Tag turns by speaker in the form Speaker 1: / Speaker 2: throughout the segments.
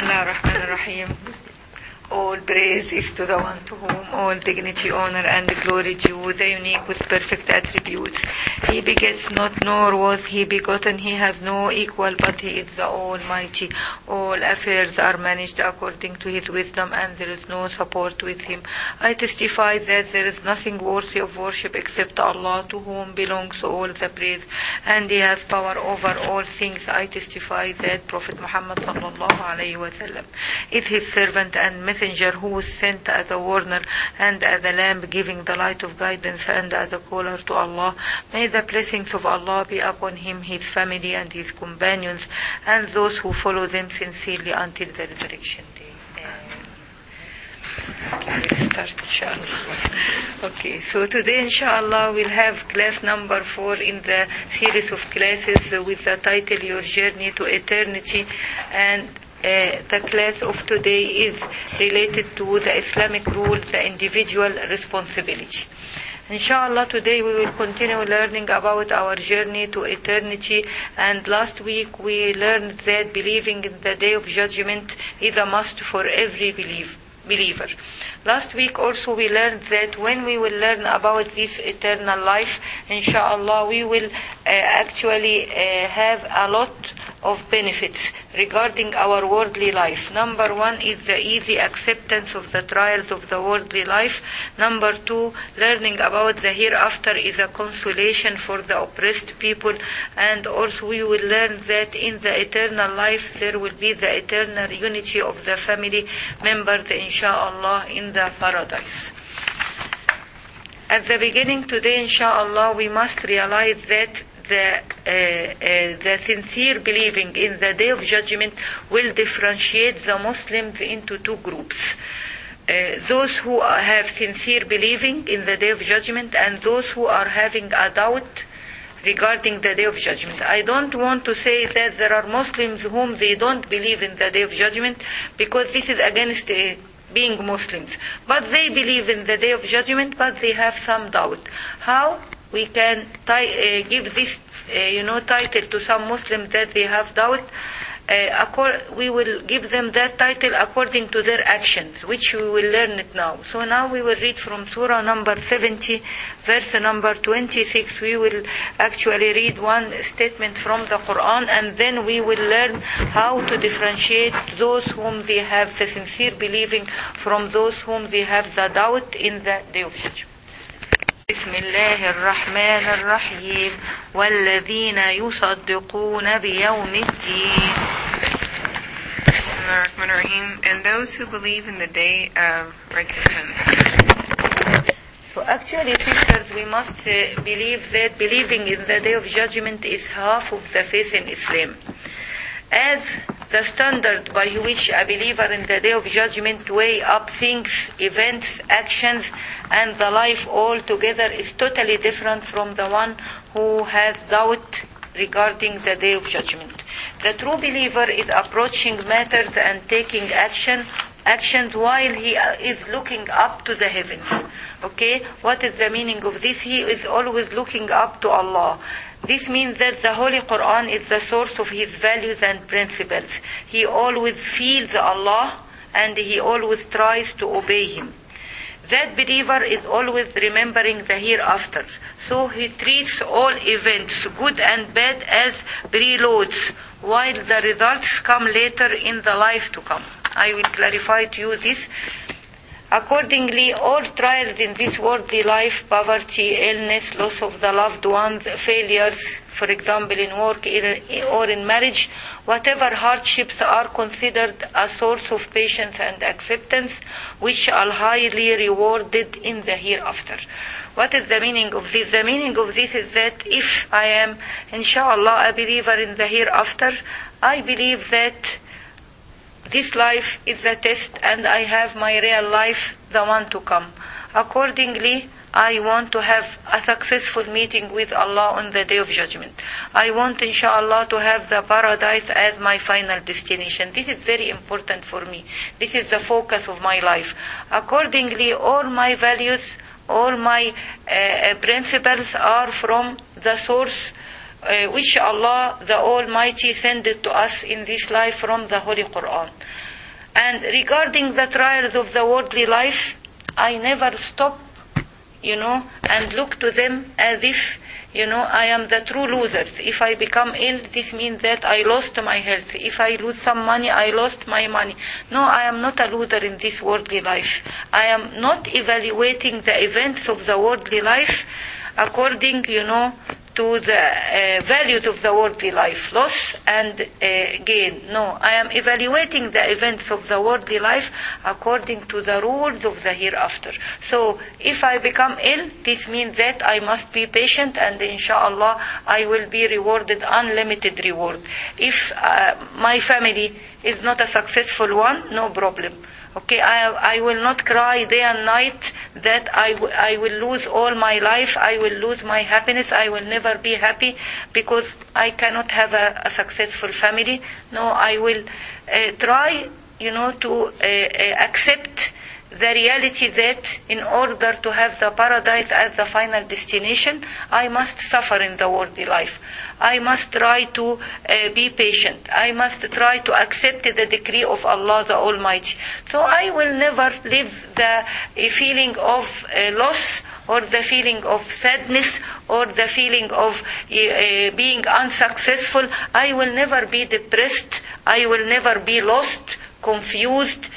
Speaker 1: Bismillahirrahmanirrahim. All praise is to the one to whom all dignity, honor, and glory due, the unique with perfect attributes. He begets not, nor was he begotten. He has no equal, but he is the Almighty. All affairs are managed according to his wisdom, and there is no support with him. I testify that there is nothing worthy of worship except Allah, to whom belongs all the praise, and he has power over all things. I testify that Prophet Muhammad sallallahu alaihi wasallam is his servant and messenger, who was sent as a warner and as a lamp, giving the light of guidance, and as a caller to Allah. May the blessings of Allah be upon him, his family, and his companions, and those who follow them sincerely until the resurrection day. Okay, we'll start inshallah. Okay, so today inshallah we'll have class number 4 in the series of classes with the title Your Journey to Eternity, and the class of today is related to the Islamic rule, the individual responsibility. Inshallah, today we will continue learning about our journey to eternity, and last week we learned that believing in the Day of Judgment is a must for every believer. Last week also we learned that when we will learn about this eternal life, inshallah, we will actually have a lot of benefits regarding our worldly life. Number 1 is the easy acceptance of the trials of the worldly life. Number 2, learning about the hereafter is a consolation for the oppressed people, and also we will learn that in the eternal life there will be the eternal unity of the family members, inshallah, in the paradise. At the beginning today, inshallah, we must realize that the sincere believing in the Day of Judgment will differentiate the Muslims into two groups. Those who have sincere believing in the Day of Judgment, and those who are having a doubt regarding the Day of Judgment. I don't want to say that there are Muslims whom they don't believe in the Day of Judgment, because this is against being Muslims. But they believe in the Day of Judgment, but they have some doubt. How we can give this title to some Muslims that they have doubt? We will give them that title according to their actions, which we will learn it now. So now we will read from Surah number 70, verse number 26. We will actually read one statement from the Quran, and then we will learn how to differentiate those whom they have the sincere believing from those whom they have the doubt in the Day of Judgment. بسم الله الرحمن الرحيم والذين يصدقون بيوم الدين.
Speaker 2: And those who believe in the day of recompense.
Speaker 1: So actually, sisters, we must believe that believing in the Day of Judgment is half of the faith in Islam. As the standard by which a believer in the Day of Judgment weigh up things, events, actions, and the life all together is totally different from the one who has doubt regarding the Day of Judgment. The true believer is approaching matters and taking actions while he is looking up to the heavens. Okay? What is the meaning of this? He is always looking up to Allah. This means that the Holy Quran is the source of his values and principles. He always feels Allah, and he always tries to obey him. That believer is always remembering the hereafter. So he treats all events, good and bad, as preloads, while the results come later in the life to come. I will clarify to you this. Accordingly, all trials in this worldly life, poverty, illness, loss of the loved ones, failures, for example in work or in marriage, whatever hardships are considered a source of patience and acceptance, which are highly rewarded in the hereafter. What is the meaning of this? The meaning of this is that if I am, inshallah, a believer in the hereafter, I believe that this life is the test, and I have my real life, the one to come. Accordingly, I want to have a successful meeting with Allah on the Day of Judgment. I want, inshallah, to have the paradise as my final destination. This is very important for me. This is the focus of my life. Accordingly, all my values, all my principles are from the source which Allah the Almighty sent it to us in this life from the Holy Quran. And regarding the trials of the worldly life, I never stop, and look to them as if, I am the true loser. If I become ill, this means that I lost my health. If I lose some money, I lost my money. No, I am not a loser in this worldly life. I am not evaluating the events of the worldly life according, to the values of the worldly life, loss and gain. No, I am evaluating the events of the worldly life according to the rules of the hereafter. So, if I become ill, this means that I must be patient, and inshallah I will be rewarded unlimited reward. If my family is not a successful one, no problem. Okay, I will not cry day and night that I will lose all my life, I will lose my happiness, I will never be happy because I cannot have a successful family. No, I will try, to accept the reality that in order to have the paradise as the final destination, I must suffer in the worldly life. I must try to be patient. I must try to accept the decree of Allah the Almighty. So I will never live the feeling of loss or the feeling of sadness or the feeling of being unsuccessful. I will never be depressed. I will never be lost, confused,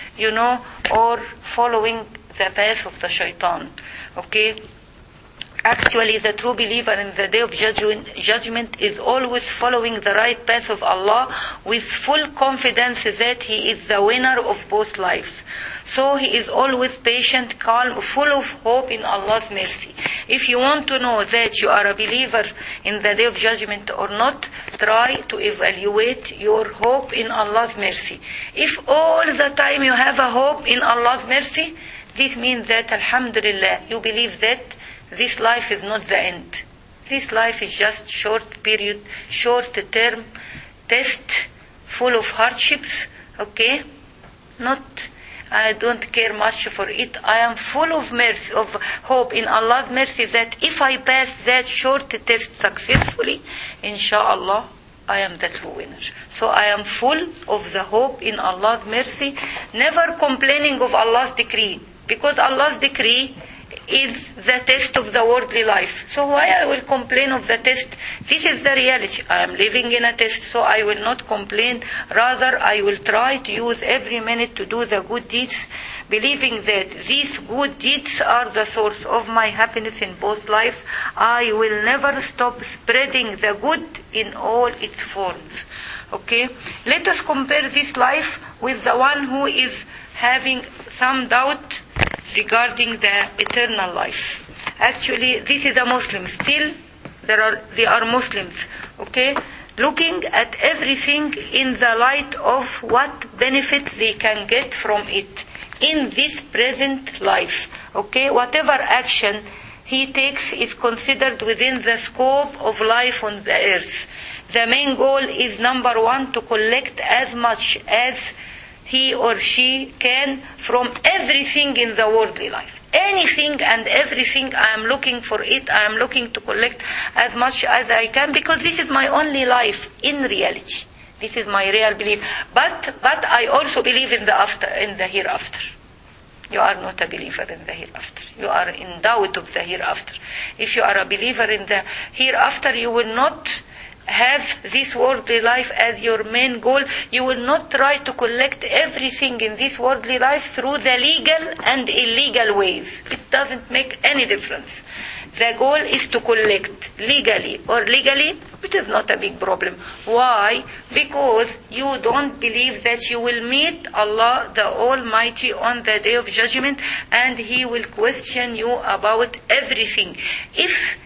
Speaker 1: or following the path of the shaitan. Okay? Actually, the true believer in the day of judgment is always following the right path of Allah with full confidence that he is the winner of both lives. So he is always patient, calm, full of hope in Allah's mercy. If you want to know that you are a believer in the day of judgment or not, try to evaluate your hope in Allah's mercy. If all the time you have a hope in Allah's mercy, this means that, alhamdulillah, you believe that this life is not the end. This life is just short period, short term test, full of hardships, okay? I don't care much for it. I am full of mercy, of hope in Allah's mercy that if I pass that short test successfully, inshallah, I am the true winner. So I am full of the hope in Allah's mercy, never complaining of Allah's decree, because Allah's decree is the test of the worldly life. So why I will complain of the test? This is the reality. I am living in a test, so I will not complain. Rather, I will try to use every minute to do the good deeds, believing that these good deeds are the source of my happiness in both lives. I will never stop spreading the good in all its forms. Okay? Let us compare this life with the one who is having some doubt regarding the eternal life. Actually, this is a Muslim. Still, they are Muslims. Okay? Looking at everything in the light of what benefit they can get from it in this present life. Okay? Whatever action he takes is considered within the scope of life on the earth. The main goal is, number one, to collect as much as he or she can from everything in the worldly life. Anything and everything, I am looking for it. I am looking to collect as much as I can, because this is my only life in reality. This is my real belief. But I also believe in the hereafter. You are not a believer in the hereafter. You are in doubt of the hereafter. If you are a believer in the hereafter, you will not have this worldly life as your main goal. You will not try to collect everything in this worldly life through the legal and illegal ways. It doesn't make any difference. The goal is to collect legally or legally. It is not a big problem. Why? Because you don't believe that you will meet Allah the Almighty on the day of judgment, and He will question you about everything. If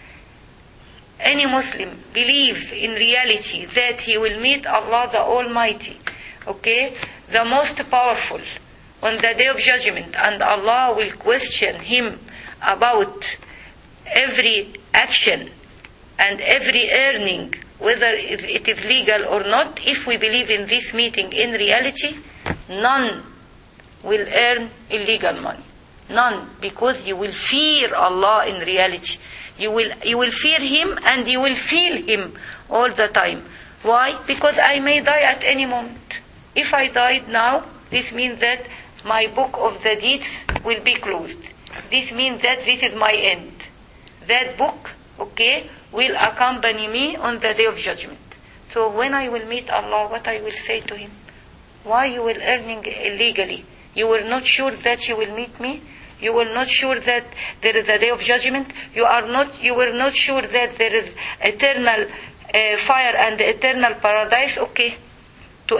Speaker 1: any Muslim believes in reality that he will meet Allah the Almighty, okay, the most powerful, on the day of judgment, and Allah will question him about every action and every earning, whether it is legal or not. If we believe in this meeting in reality, none will earn illegal money. None, because you will fear Allah in reality. You will fear him and you will feel him all the time. Why? Because I may die at any moment. If I died now, this means that my book of the deeds will be closed. This means that this is my end. That book, will accompany me on the day of judgment. So when I will meet Allah, what I will say to him? Why you will earning illegally? You were not sure that you will meet me? You were not sure that there is a day of judgment? You were not sure that there is eternal fire and eternal paradise? Okay. To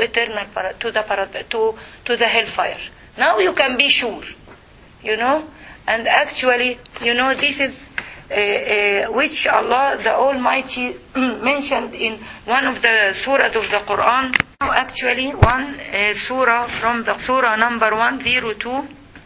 Speaker 1: the hellfire. Now you can be sure. And actually, this is which Allah the Almighty mentioned in one of the surahs of the Quran. Now actually one surah from the surah number 102.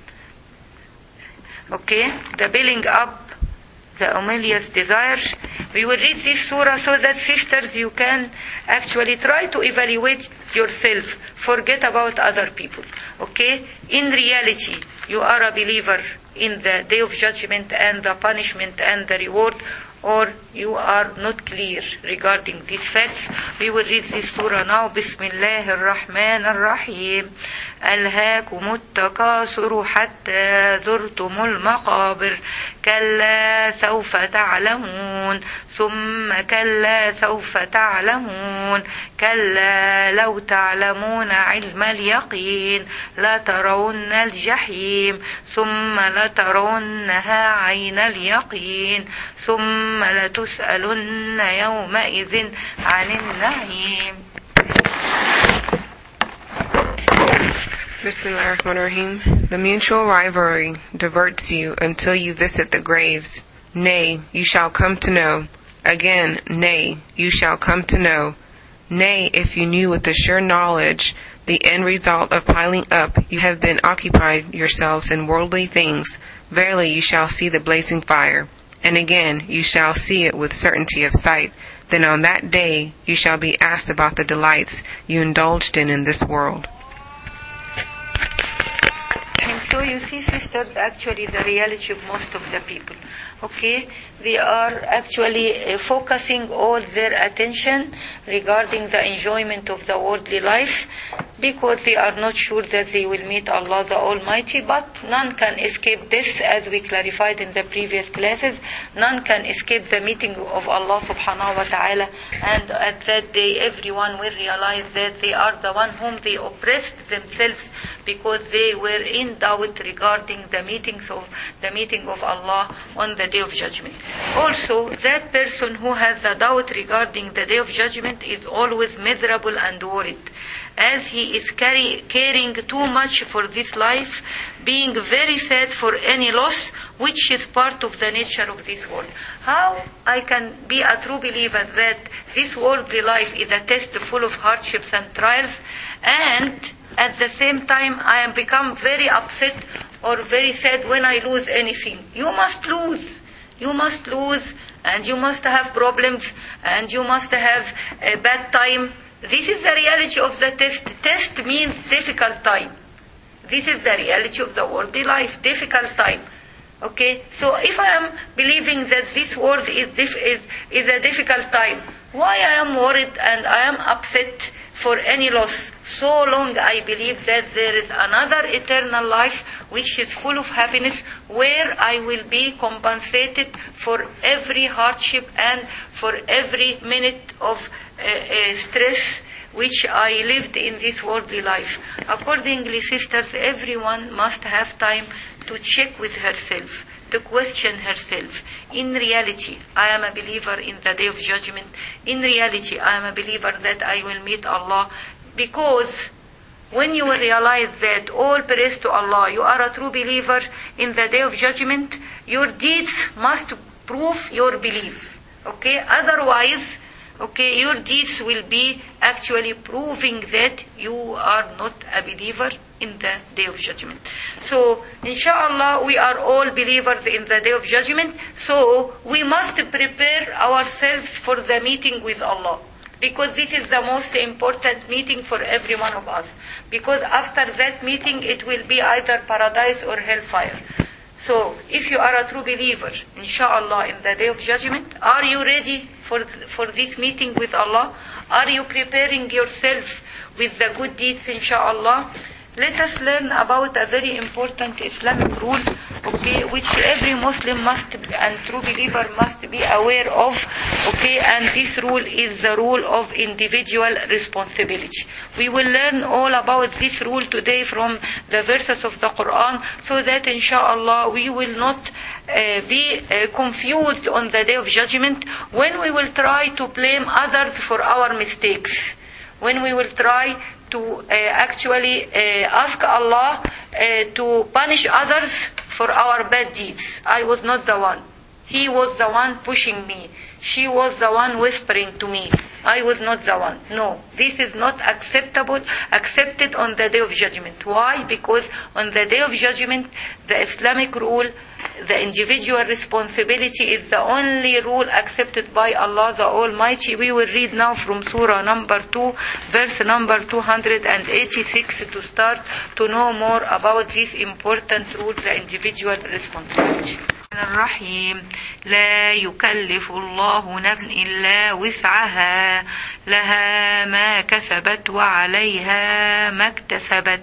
Speaker 1: The building up the omilious desires. We will read this surah so that sisters you can actually try to evaluate yourself. Forget about other people. In reality, you are a believer in the day of judgment and the punishment and the reward, or you are not clear regarding these facts. We will read this surah now. Bismillah ar-Rahman ar-Rahim. ألهاكم التكاثر حتى زرتم المقابر كلا سوف تعلمون ثم كلا سوف تعلمون كلا لو تعلمون علم اليقين لترون الجحيم ثم لترونها عين اليقين ثم لتسألن يومئذ عن النعيم.
Speaker 2: Bismillahirrahmanirrahim. The mutual rivalry diverts you until you visit the graves. Nay, you shall come to know. Again, nay, you shall come to know. Nay, if you knew with a sure knowledge the end result of piling up, you have been occupied yourselves in worldly things. Verily, you shall see the blazing fire. And again, you shall see it with certainty of sight. Then on that day, you shall be asked about the delights you indulged in this world.
Speaker 1: So you see, sisters, actually the reality of most of the people. They are actually focusing all their attention regarding the enjoyment of the worldly life because they are not sure that they will meet Allah the Almighty, but none can escape this, as we clarified in the previous classes. None can escape the meeting of Allah subhanahu wa ta'ala, and at that day everyone will realize that they are the one whom they oppressed themselves because they were in doubt regarding the meeting of Allah on the day of judgment. Also, that person who has the doubt regarding the day of judgment is always miserable and worried, as he is caring too much for this life, being very sad for any loss, which is part of the nature of this world. How I can be a true believer that this worldly life is a test full of hardships and trials, and at the same time I am become very upset or very sad when I lose anything. You must lose. You must lose, and you must have problems, and you must have a bad time. This is the reality of the test. Test means difficult time. This is the reality of the worldly life, difficult time. So if I am believing that this world is a difficult time, why I am worried and I am upset for any loss? So long I believe that there is another eternal life which is full of happiness, where I will be compensated for every hardship and for every minute of stress which I lived in this worldly life. Accordingly, sisters, everyone must have time to check with herself, to question herself. In reality, I am a believer in the day of judgment. In reality, I am a believer that I will meet Allah. Because when you will realize that all praise to Allah, you are a true believer in the day of judgment, your deeds must prove your belief. Otherwise, your deeds will be actually proving that you are not a believer in the day of judgment. So, inshallah, we are all believers in the day of judgment. So, we must prepare ourselves for the meeting with Allah. Because this is the most important meeting for every one of us. Because after that meeting, it will be either paradise or hellfire. So, if you are a true believer, inshallah, in the day of judgment, are you ready for this meeting with Allah? Are you preparing yourself with the good deeds, inshallah? Let us learn about a very important Islamic rule, okay, which every Muslim and true believer must be aware of, okay, and this rule is the rule of individual responsibility. We will learn all about this rule today from the verses of the Quran, so that inshallah we will not be confused on the day of judgment when we will try to blame others for our mistakes, when we will try to actually ask Allah to punish others for our bad deeds. I was not the one. He was the one pushing me. She was the one whispering to me. I was not the one. No, this is not accepted on the day of judgment. Why? Because on the day of judgment, the Islamic rule, the individual responsibility is the only rule accepted by Allah the Almighty. We will read now from Surah number 2, verse number 286 to start to know more about this important rule, the individual responsibility. الرحيم لا يكلف الله نفسا إلا وسعها لها ما كسبت وعليها ما اكتسبت.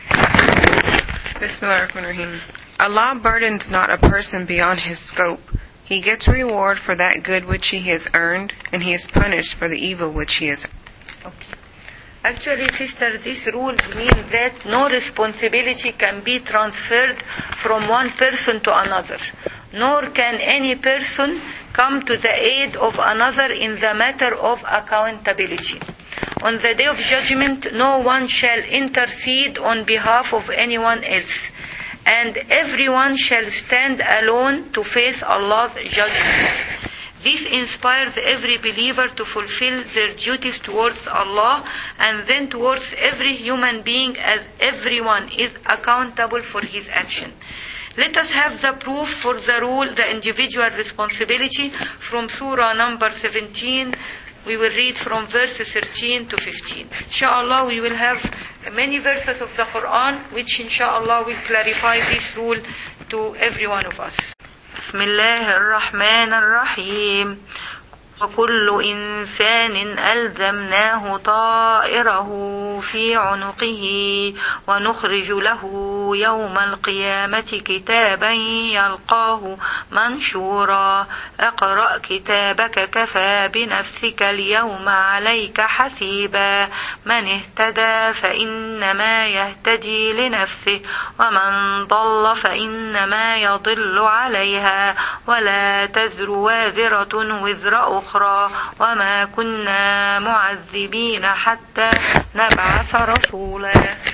Speaker 2: Bismillahirrahmanirrahim. Allah burdens not a person beyond his scope. He gets reward for that good which he has earned, and he is punished for the evil which he has.
Speaker 1: Okay. Actually, sister, these rules mean that no responsibility can be transferred from one person to another, nor can any person come to the aid of another in the matter of accountability. On the day of judgment, no one shall intercede on behalf of anyone else, and everyone shall stand alone to face Allah's judgment. This inspires every believer to fulfill their duties towards Allah and then towards every human being, as everyone is accountable for his action. Let us have the proof for the rule, the individual responsibility, from Surah number 17. We will read from verses 13 to 15. Inshallah, we will have many verses of the Quran which inshallah will clarify this rule to every one of us. بسم الله الرحمن الرحيم وكل إنسان ألزمناه طائره في عنقه ونخرج له يوم القيامة كتابا يلقاه منشورا اقرأ كتابك كفى بنفسك اليوم عليك حسيبا من اهتدى فإنما يهتدي لنفسه ومن ضل فإنما يضل عليها ولا تزر وازرة وزر أخرى وما كنا معذبين حتى نبعث رسولا.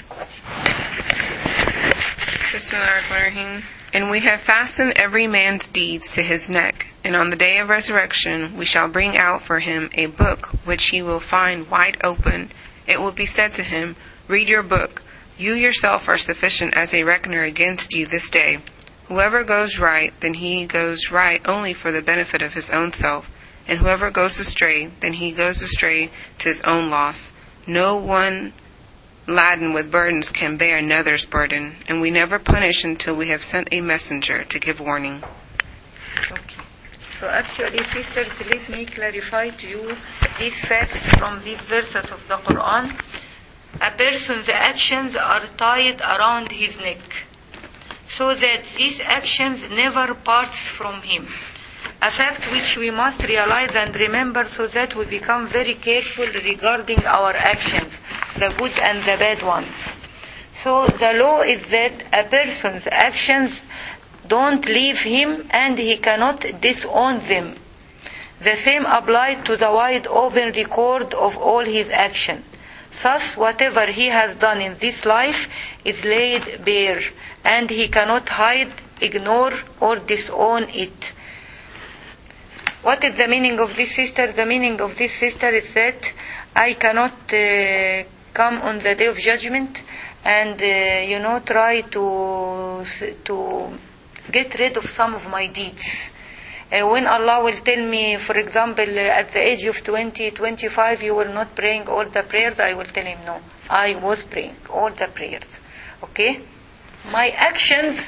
Speaker 2: Bismillahirrahmanirrahim. And we have fastened every man's deeds to his neck, and on the day of resurrection we shall bring out for him a book which he will find wide open. It will be said to him, read your book. You yourself are sufficient as a reckoner against you this day. Whoever goes right, then he goes right only for the benefit of his own self. And whoever goes astray, then he goes astray to his own loss. No one laden with burdens can bear another's burden, and we never punish until we have sent a messenger to give warning.
Speaker 1: Okay. So actually, sisters, let me clarify to you these facts from these verses of the Quran. A person's actions are tied around his neck, so that these actions never parts from him. A fact which we must realize and remember, so that we become very careful regarding our actions, the good and the bad ones. So the law is that a person's actions don't leave him and he cannot disown them. The same applies to the wide open record of all his actions. Thus, whatever he has done in this life is laid bare, and he cannot hide, ignore, or disown it. What is the meaning of this, sister? The meaning of this, sister, is that I cannot come on the day of judgment and, try to get rid of some of my deeds. When Allah will tell me, for example, at the age of 20, 25, you were not praying all the prayers, I will tell him, no, I was praying all the prayers. Okay? My actions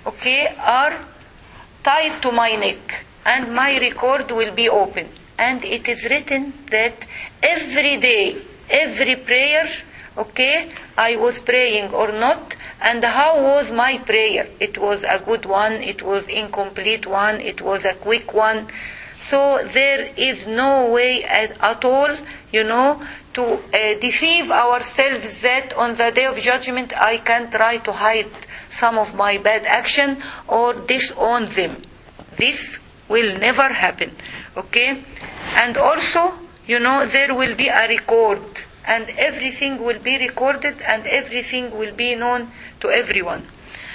Speaker 1: okay, are tied to my neck, and my record will be open. And it is written that every day, every prayer, okay, I was praying or not, and how was my prayer. It was a good one, it was incomplete one, it was a quick one. So there is no way at all, to deceive ourselves that on the day of judgment I can try to hide some of my bad action or disown them. This will never happen. Okay? And also, there will be a record, and everything will be recorded, and everything will be known to everyone.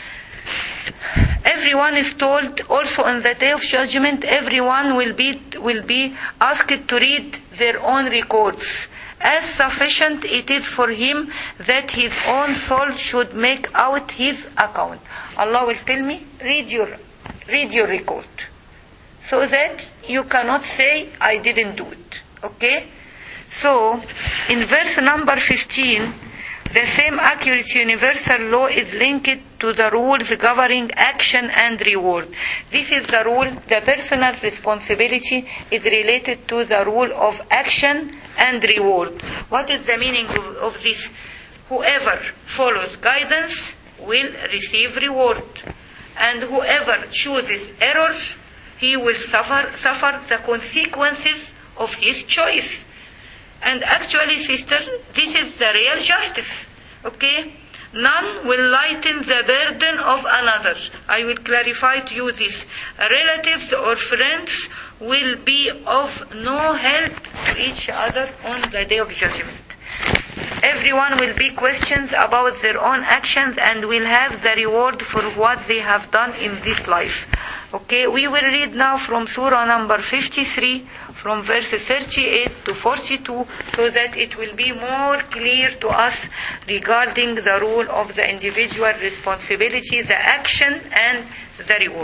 Speaker 1: Everyone is told also on the day of judgment, everyone will be asked to read their own records. As sufficient it is for him that his own soul should make out his account. Allah will tell me, read your record, so that you cannot say I didn't do it. Okay? So in verse number 15, the same accurate universal law is linked to the rules governing action and reward. This is the rule, the personal responsibility is related to the rule of action and reward. What is the meaning of this? Whoever follows guidance will receive reward, and whoever chooses errors, he will suffer the consequences of his choice. And actually, sister, this is the real justice. Okay? None will lighten the burden of another. I will clarify to you this. Relatives or friends will be of no help to each other on the day of judgment. Everyone will be questioned about their own actions and will have the reward for what they have done in this life. Okay, we will read now from Surah number 53, from verses 38 to 42, so that it will be more clear to us regarding the rule of the individual responsibility, the action and the reward.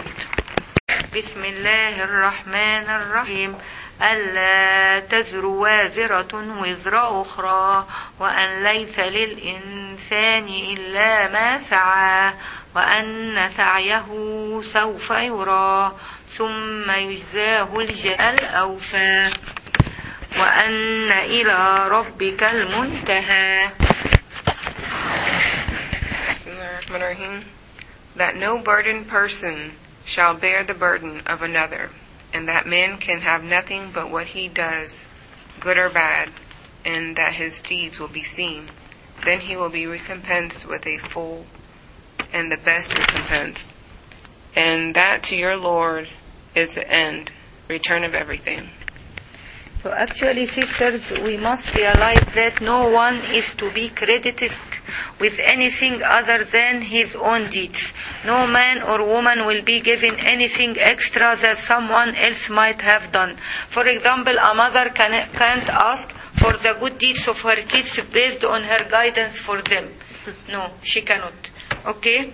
Speaker 1: Bismillahir Rahmanir Rahim. ألا تزر وازرة وزر أخرى وأن ليس للإنسان إلا ما سعى وأن سعيه سوف يرى ثم يجزاه الجزاء الأوفى وأن إلى ربك المنتهى.
Speaker 2: That no burdened person shall bear the burden of another, and that man can have nothing but what he does, good or bad, and that his deeds will be seen. Then he will be recompensed with a full and the best recompense. And that to your Lord is the end, return of everything.
Speaker 1: So actually, sisters, we must realize that no one is to be credited with anything other than his own deeds. No man or woman will be given anything extra that someone else might have done. For example, a mother can't ask for the good deeds of her kids based on her guidance for them. No, she cannot. Okay?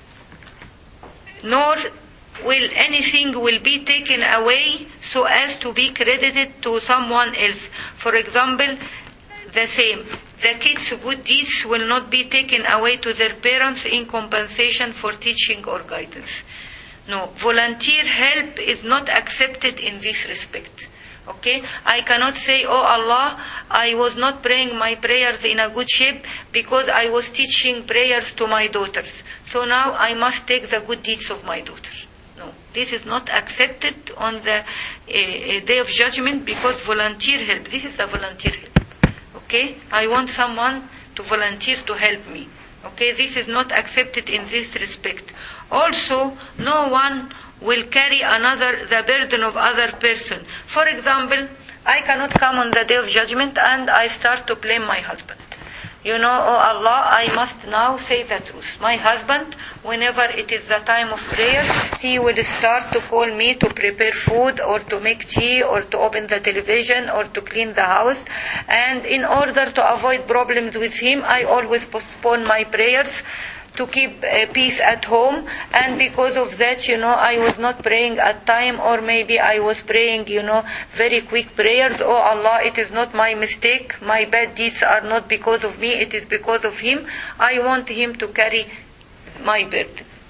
Speaker 1: Nor will anything will be taken away so as to be credited to someone else. For example, the same. The kids' good deeds will not be taken away to their parents in compensation for teaching or guidance. No, volunteer help is not accepted in this respect. Okay? I cannot say, oh Allah, I was not praying my prayers in a good shape because I was teaching prayers to my daughters. So now I must take the good deeds of my daughters. No, this is not accepted on the day of judgment because volunteer help. This is the volunteer help. Okay? I want someone to volunteer to help me. Okay? This is not accepted in this respect. Also, no one will carry the burden of other person. For example, I cannot come on the day of judgment and I start to blame my husband. Oh Allah, I must now say the truth. My husband, whenever it is the time of prayer, he will start to call me to prepare food or to make tea or to open the television or to clean the house. And in order to avoid problems with him, I always postpone my prayers to keep peace at home. And because of that, I was not praying at time, or maybe I was praying, very quick prayers. Oh Allah, it is not my mistake. My bad deeds are not because of me. It is because of him. I want him to carry my burden.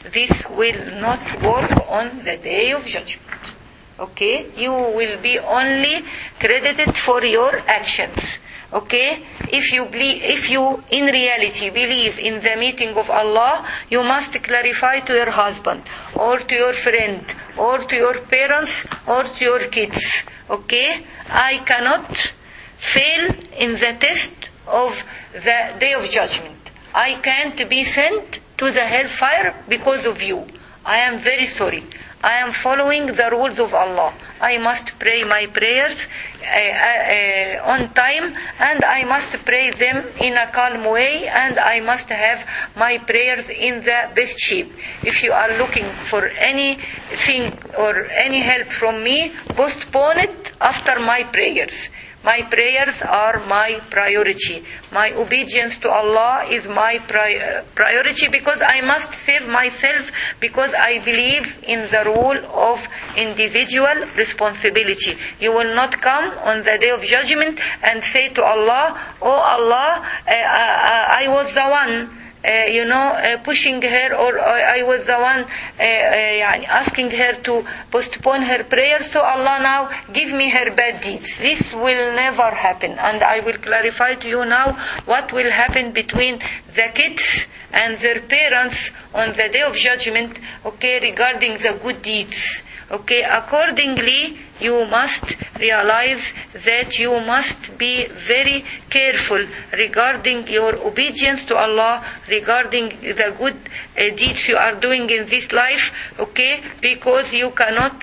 Speaker 1: this will not work on the day of judgment. Okay? You will be only credited for your actions. Okay? If you in reality believe in the meeting of Allah, you must clarify to your husband, or to your friend, or to your parents, or to your kids. Okay? I cannot fail in the test of the day of judgment. I can't be sent to the hellfire because of you. I am very sorry. I am following the rules of Allah. I must pray my prayers on time, and I must pray them in a calm way, and I must have my prayers in the best shape. If you are looking for anything or any help from me, postpone it after my prayers. My prayers are my priority. My obedience to Allah is my priority, because I must save myself, because I believe in the rule of individual responsibility. You will not come on the day of judgment and say to Allah, "Oh Allah, I was the one pushing her, or I was the one asking her to postpone her prayer, so Allah now give me her bad deeds." This will never happen. And I will clarify to you now what will happen between the kids and their parents on the day of judgment, okay, regarding the good deeds. Okay, accordingly, you must realize that you must be very careful regarding your obedience to Allah, regarding the good deeds you are doing in this life, okay, because you cannot,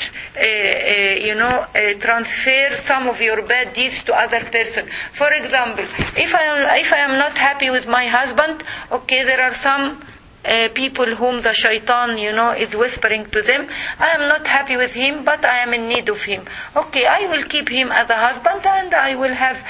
Speaker 1: transfer some of your bad deeds to other person. For example, if I am not happy with my husband, okay, there are some people whom the shaitan, is whispering to them, "I am not happy with him, but I am in need of him." Okay, I will keep him as a husband, and I will have,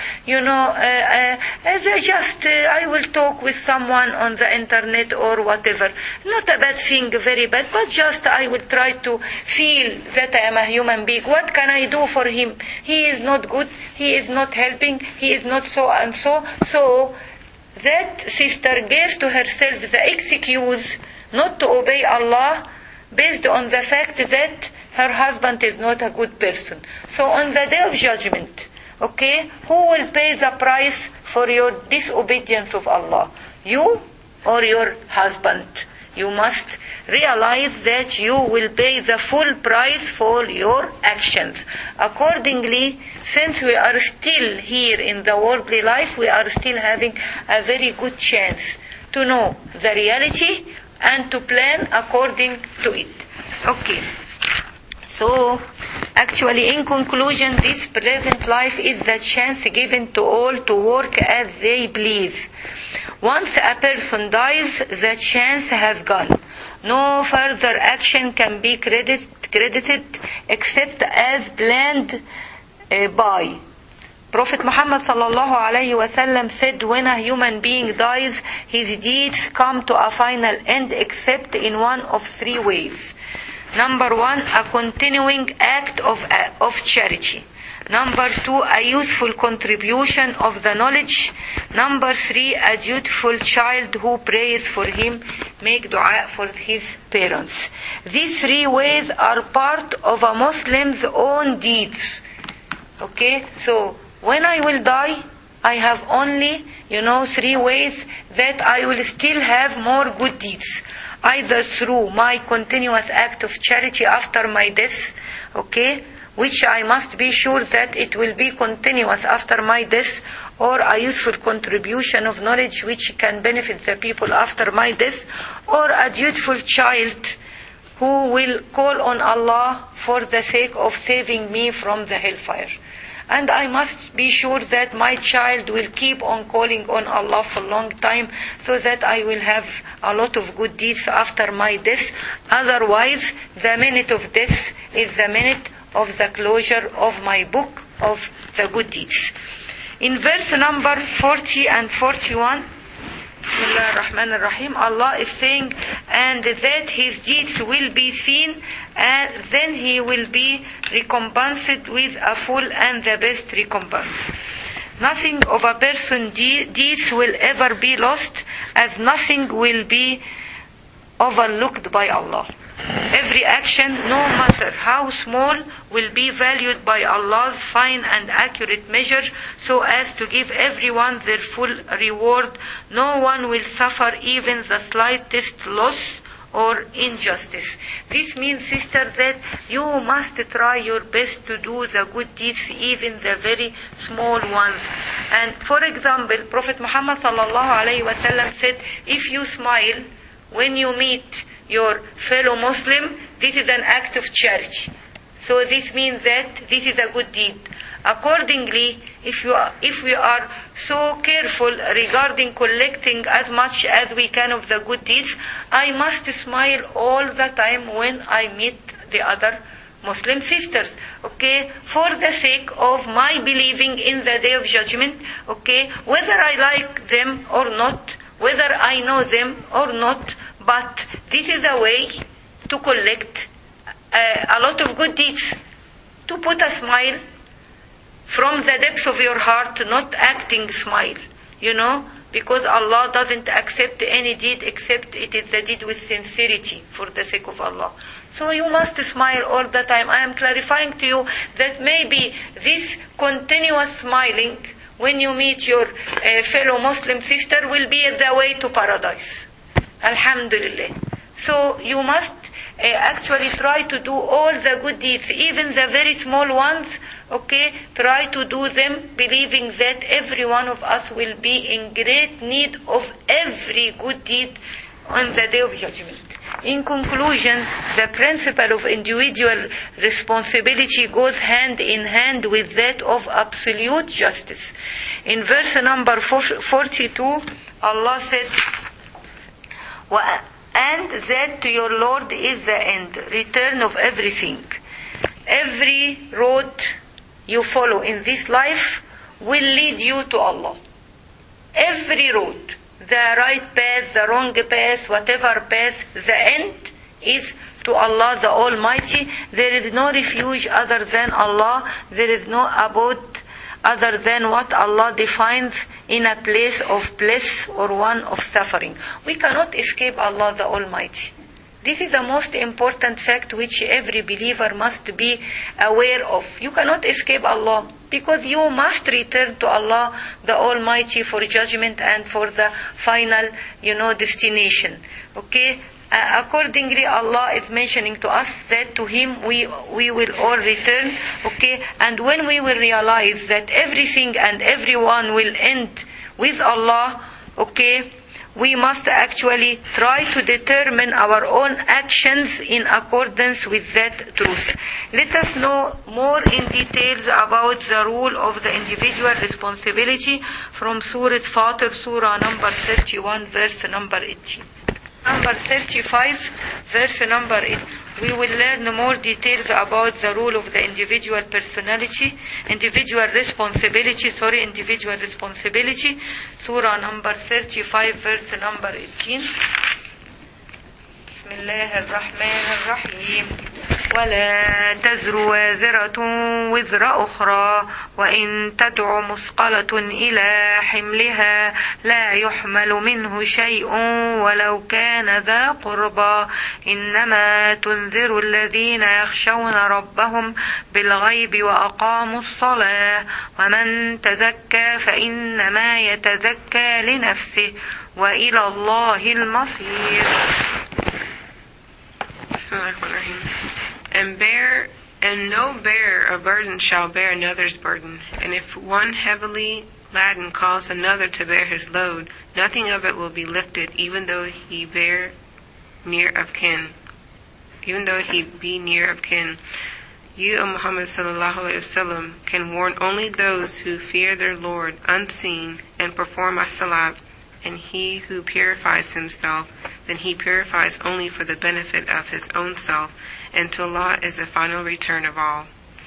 Speaker 1: I will talk with someone on the internet or whatever. Not a bad thing, very bad, but just I will try to feel that I am a human being. What can I do for him? He is not good, he is not helping, he is not so and so. So, that sister gave to herself the excuse not to obey Allah based on the fact that her husband is not a good person. So on the day of judgment, okay, who will pay the price for your disobedience of Allah? You or your husband? You must realize that you will pay the full price for your actions. Accordingly, since we are still here in the worldly life, we are still having a very good chance to know the reality and to plan according to it. Okay. So, actually, in conclusion, this present life is the chance given to all to work as they please. Once a person dies, the chance has gone. No further action can be credited except as planned by. Prophet Muhammad sallallahu alayhi wa sallam said, when a human being dies, his deeds come to a final end except in one of three ways. Number one, a continuing act of charity. Number two, a useful contribution of the knowledge. Number three, a dutiful child who prays for him, make dua for his parents. These three ways are part of a Muslim's own deeds. Okay, so when I will die, I have only, three ways that I will still have more good deeds. Either through my continuous act of charity after my death, okay, which I must be sure that it will be continuous after my death, or a useful contribution of knowledge which can benefit the people after my death, or a dutiful child who will call on Allah for the sake of saving me from the hellfire. And I must be sure that my child will keep on calling on Allah for a long time, so that I will have a lot of good deeds after my death. Otherwise, the minute of death is the minute of the closure of my book of the good deeds. In verse number 40 and 41, Bismillah ar-Rahman ar-Rahim, Allah is saying, and that his deeds will be seen, and then he will be recompensed with a full and the best recompense. Nothing of a person's deeds will ever be lost, as nothing will be overlooked by Allah. Every action, no matter how small, will be valued by Allah's fine and accurate measure so as to give everyone their full reward. No one will suffer even the slightest loss or injustice. This means, sister, that you must try your best to do the good deeds, even the very small ones. And for example, Prophet Muhammad sallallahu alaihi wasallam said, if you smile when you meet your fellow Muslim, this is an act of charity. So this means that this is a good deed. Accordingly, if we are so careful regarding collecting as much as we can of the good deeds, I must smile all the time when I meet the other Muslim sisters, okay, for the sake of my believing in the Day of Judgment, okay, whether I like them or not, whether I know them or not, but this is a way to collect a lot of good deeds, to put a smile from the depths of your heart, not acting smile, because Allah doesn't accept any deed except it is the deed with sincerity for the sake of Allah. So you must smile all the time. I am clarifying to you that maybe this continuous smiling when you meet your fellow Muslim sister will be the way to paradise. Alhamdulillah. So you must actually try to do all the good deeds, even the very small ones, okay? Try to do them believing that every one of us will be in great need of every good deed on the Day of Judgment. In conclusion, the principle of individual responsibility goes hand in hand with that of absolute justice. In verse number 42, Allah said, and that to your Lord is the end, return of everything. Every road you follow in this life will lead you to Allah. Every road, the right path, the wrong path, whatever path, the end is to Allah the Almighty. There is no refuge other than Allah. There is no abode other than what Allah defines in a place of bliss or one of suffering. We cannot escape Allah the Almighty. This is the most important fact which every believer must be aware of. You cannot escape Allah because you must return to Allah the Almighty for judgment and for the final, destination. Okay? Accordingly, Allah is mentioning to us that to Him we will all return, okay? And when we will realize that everything and everyone will end with Allah, okay, we must actually try to determine our own actions in accordance with that truth. Let us know more in details about the rule of the individual responsibility from Surah Fatir, Surah number 31, verse number 18. Number 35, verse number 8. We will learn more details about the rule of the individual individual responsibility. Surah number 35, verse number 18. بسم الله الرحمن الرحيم ولا تزر وازرة وزر أخرى وإن تدع مثقلة إلى حملها لا يحمل منه شيء ولو كان ذا قربى إنما تنذر الذين يخشون ربهم بالغيب وأقاموا الصلاة ومن تزكى فإنما يتزكى لنفسه وإلى الله المصير.
Speaker 2: And no bearer of burden shall bear another's burden. And if one heavily laden calls another to bear his load, nothing of it will be lifted, even though he be near of kin. You, O Muhammad sallallahu alaihi wasallam, can warn only those who fear their Lord unseen and perform as-salat. And he who purifies himself, then he purifies only for the benefit of his own self, and to Allah is the final return of all.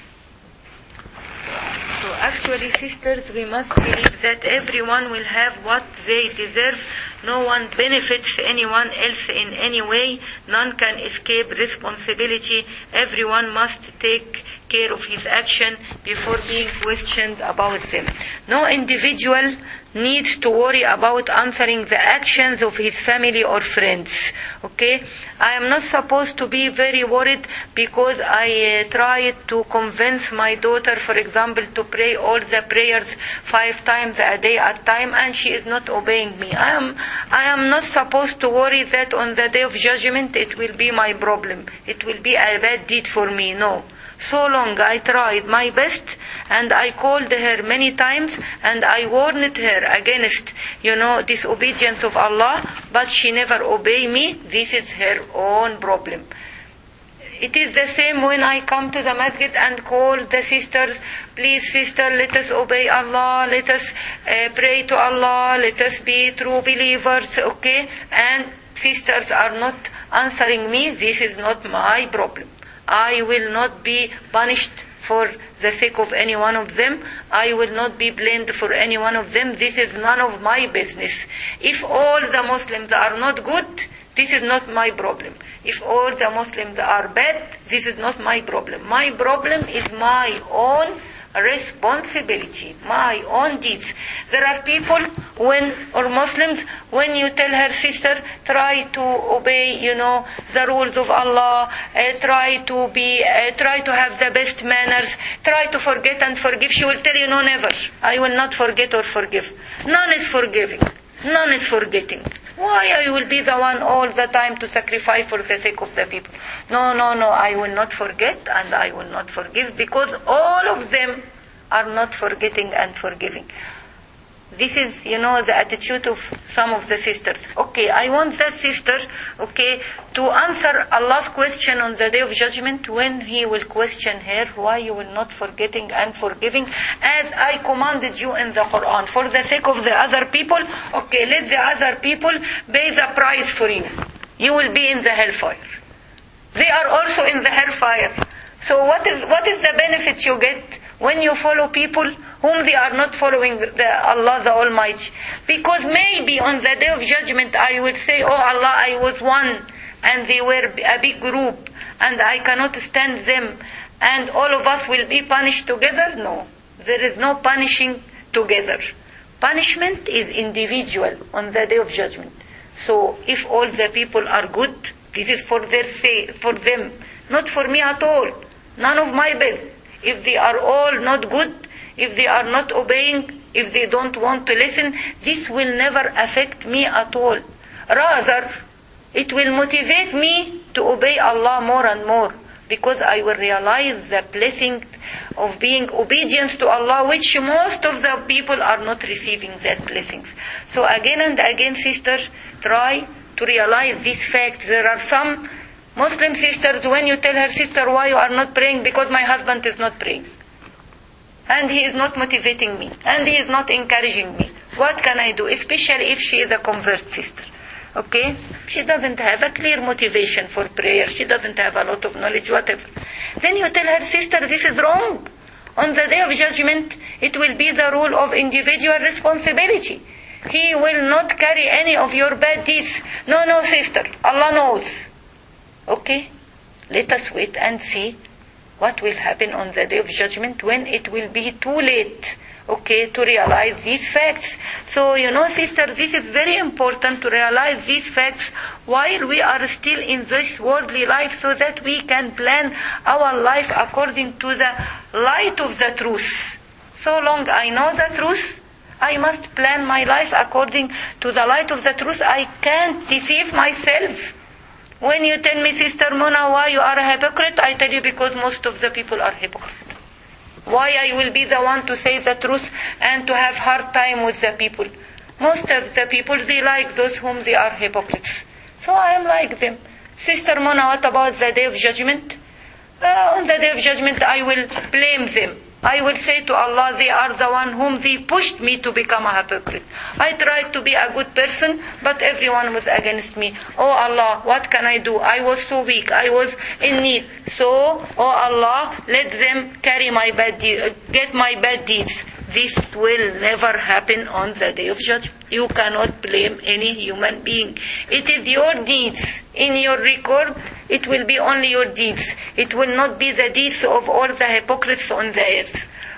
Speaker 1: So actually, sisters, we must believe that everyone will have what they deserve. No one benefits anyone else in any way. None can escape responsibility. Everyone must take care of his action before being questioned about them. No individual needs to worry about answering the actions of his family or friends. Okay? I am not supposed to be very worried because I tried to convince my daughter, for example, to pray all the prayers 5 times a day at time, and she is not obeying me. I am not supposed to worry that on the day of judgment it will be my problem. It will be a bad deed for me. No. So long I tried my best, and I called her many times, and I warned her against, disobedience of Allah, but she never obeyed me. This is her own problem. It is the same when I come to the masjid and call the sisters, please sister, let us obey Allah, let us pray to Allah, let us be true believers, okay? And sisters are not answering me. This is not my problem. I will not be punished for the sake of any one of them. I will not be blamed for any one of them. This is none of my business. If all the Muslims are not good, this is not my problem. If all the Muslims are bad, this is not my problem. My problem is my own responsibility, my own deeds. There are people or Muslims, when you tell her sister, try to obey, the rules of Allah, try to have the best manners, try to forget and forgive. She will tell you, no, never. I will not forget or forgive. None is forgiving. None is forgetting. Why I will be the one all the time to sacrifice for the sake of the people? No, I will not forget and I will not forgive, because all of them are not forgetting and forgiving. This is, the attitude of some of the sisters. Okay, I want that sister, to answer Allah's question on the day of judgment when He will question her, why you will not forgetting and forgiving, as I commanded you in the Quran. For the sake of the other people, let the other people pay the price for you. You will be in the hellfire. They are also in the hellfire. So what is the benefit you get when you follow people whom they are not following Allah the Almighty? Because maybe on the day of judgment I will say, oh Allah, I was one and they were a big group and I cannot stand them, and all of us will be punished together. No, there is no punishing together. Punishment is individual on the day of judgment. So if all the people are good, this is for them, not for me at all. None of my business. If they are all not good, if they are not obeying, if they don't want to listen, this will never affect me at all. Rather, it will motivate me to obey Allah more and more, because I will realize the blessing of being obedient to Allah, which most of the people are not receiving that blessings. So again and again, sisters, try to realize this fact. There are some Muslim sisters, when you tell her, sister, why you are not praying? Because my husband is not praying. And he is not motivating me. And he is not encouraging me. What can I do? Especially if she is a convert sister. Okay? She doesn't have a clear motivation for prayer. She doesn't have a lot of knowledge, whatever. Then you tell her, sister, this is wrong. On the day of judgment, it will be the rule of individual responsibility. He will not carry any of your bad deeds. No, sister. Allah knows. Okay, let us wait and see what will happen on the day of judgment, when it will be too late, to realize these facts. So, sister, this is very important to realize these facts while we are still in this worldly life, so that we can plan our life according to the light of the truth. So long I know the truth, I must plan my life according to the light of the truth. I can't deceive myself. When you tell me, Sister Mona, why you are a hypocrite, I tell you, because most of the people are hypocrites. Why I will be the one to say the truth and to have hard time with the people? Most of the people, they like those whom they are hypocrites. So I am like them. Sister Mona, what about the day of judgment? On the day of judgment, I will blame them. I will say to Allah, they are the one whom they pushed me to become a hypocrite. I tried to be a good person, but everyone was against me. Oh Allah, what can I do? I was so weak. I was in need. So, oh Allah, let them carry my bad deeds, get my bad deeds. This will never happen on the day of judgment. You cannot blame any human being. It is your deeds. In your record, it will be only your deeds. It will not be the deeds of all the hypocrites on the earth.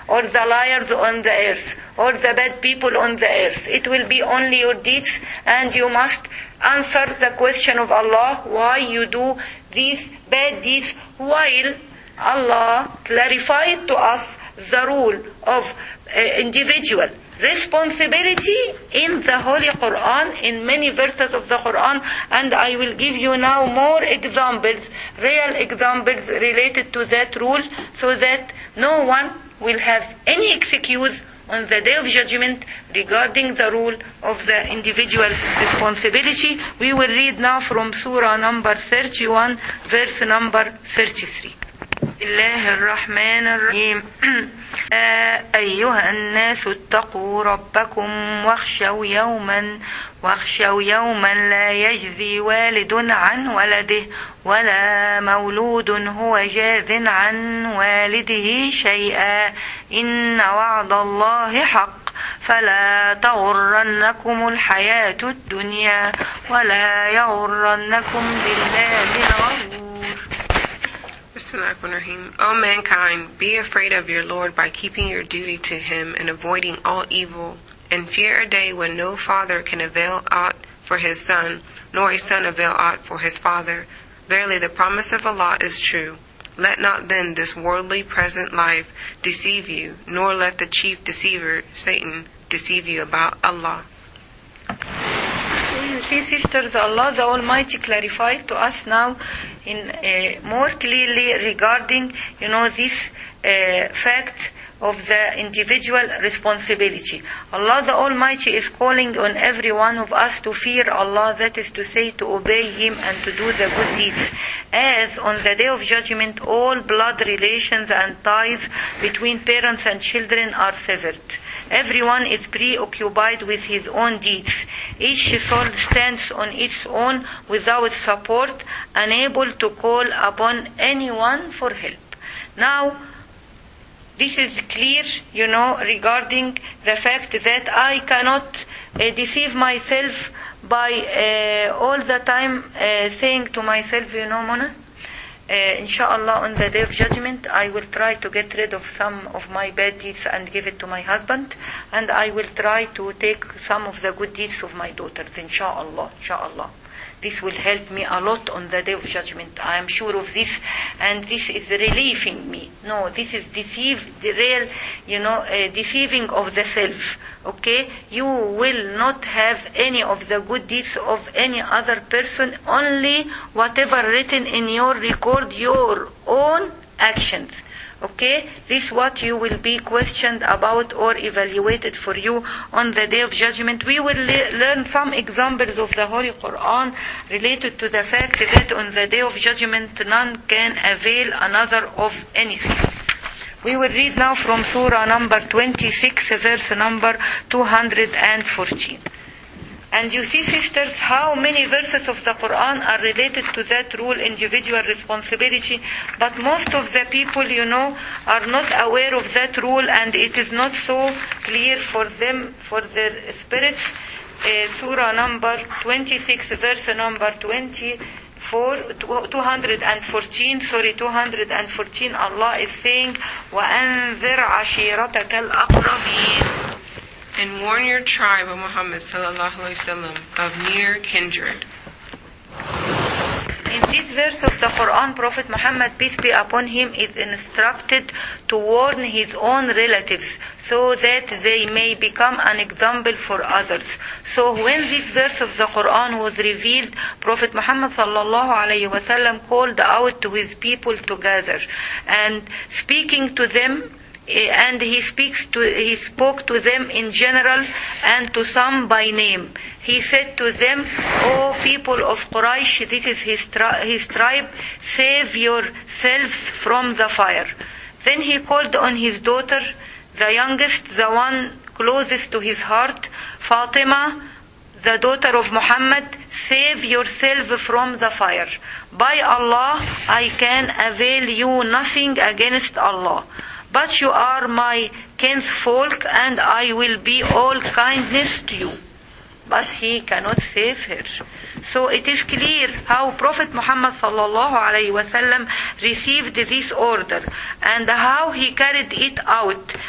Speaker 1: or the liars on the earth, or the bad people on the earth. It will be only your deeds, and you must answer the question of Allah, why you do these bad deeds, while Allah clarified to us the rule of individual responsibility in the Holy Quran, in many verses of the Quran, and I will give you now more examples, real examples related to that rule, so that no one will have any excuse on the Day of Judgment regarding the rule of the individual responsibility. We will read now from Surah number 31, verse number 33. الله الرحمن الرحيم أيها الناس اتقوا ربكم واخشوا يوما لا يجزي والد عن ولده ولا مولود هو جاز عن والده شيئا إن وعد الله حق فلا تغرنكم الحياة الدنيا ولا يغرنكم بالله الغرور.
Speaker 2: Bismillahirrahmanirrahim. O mankind, be afraid of your Lord by keeping your duty to Him and avoiding all evil, and fear a day when no father can avail aught for his son, nor a son avail aught for his father. Verily the promise of Allah is true. Let not then this worldly present life deceive you, nor let the chief deceiver, Satan, deceive you about Allah.
Speaker 1: You see, sisters, Allah the Almighty clarified to us now in more clearly regarding, this fact of the individual responsibility. Allah the Almighty is calling on every one of us to fear Allah, that is to say, to obey Him and to do the good deeds. As on the Day of Judgment, all blood relations and ties between parents and children are severed. Everyone is preoccupied with his own deeds. Each soul stands on its own without support, unable to call upon anyone for help. Now, this is clear, regarding the fact that I cannot deceive myself by all the time saying to myself, Mona, inshallah on the Day of Judgment I will try to get rid of some of my bad deeds and give it to my husband, and I will try to take some of the good deeds of my daughters, inshallah. This will help me a lot on the Day of Judgment. I am sure of this, and this is relieving me. No, this is deceiving of the self. Okay? You will not have any of the good deeds of any other person, only whatever written in your record, your own actions. Okay? This is what you will be questioned about or evaluated for you on the Day of Judgment. We will learn some examples of the Holy Quran related to the fact that on the Day of Judgment none can avail another of anything. We will read now from Surah number 26, verse number 214. And you see, sisters, how many verses of the Quran are related to that rule, individual responsibility. But most of the people, are not aware of that rule, and it is not so clear for them, for their spirits. Surah number 26, verse number 214, Allah is saying, وَأَنذِرْ عَشِيرَتَكَ الْأَقْرَبِينَ.
Speaker 2: And warn your tribe, O Muhammad sallallahu alaihi wasallam, of near kindred.
Speaker 1: In this verse of the Quran, Prophet Muhammad, peace be upon him, is instructed to warn his own relatives so that they may become an example for others. So when this verse of the Quran was revealed, Prophet Muhammad sallallahu alaihi wasallam called out to his people together and speaking to them. And he spoke to them in general and to some by name. He said to them, O people of Quraysh, this is his tribe, save yourselves from the fire. Then he called on his daughter, the youngest, the one closest to his heart, Fatima, the daughter of Muhammad, save yourself from the fire. By Allah, I can avail you nothing against Allah. But you are my kinsfolk, and I will be all kindness to you. But he cannot save her. So it is clear how Prophet Muhammad sallallahu alaihi wasallam received this order and how he carried it out.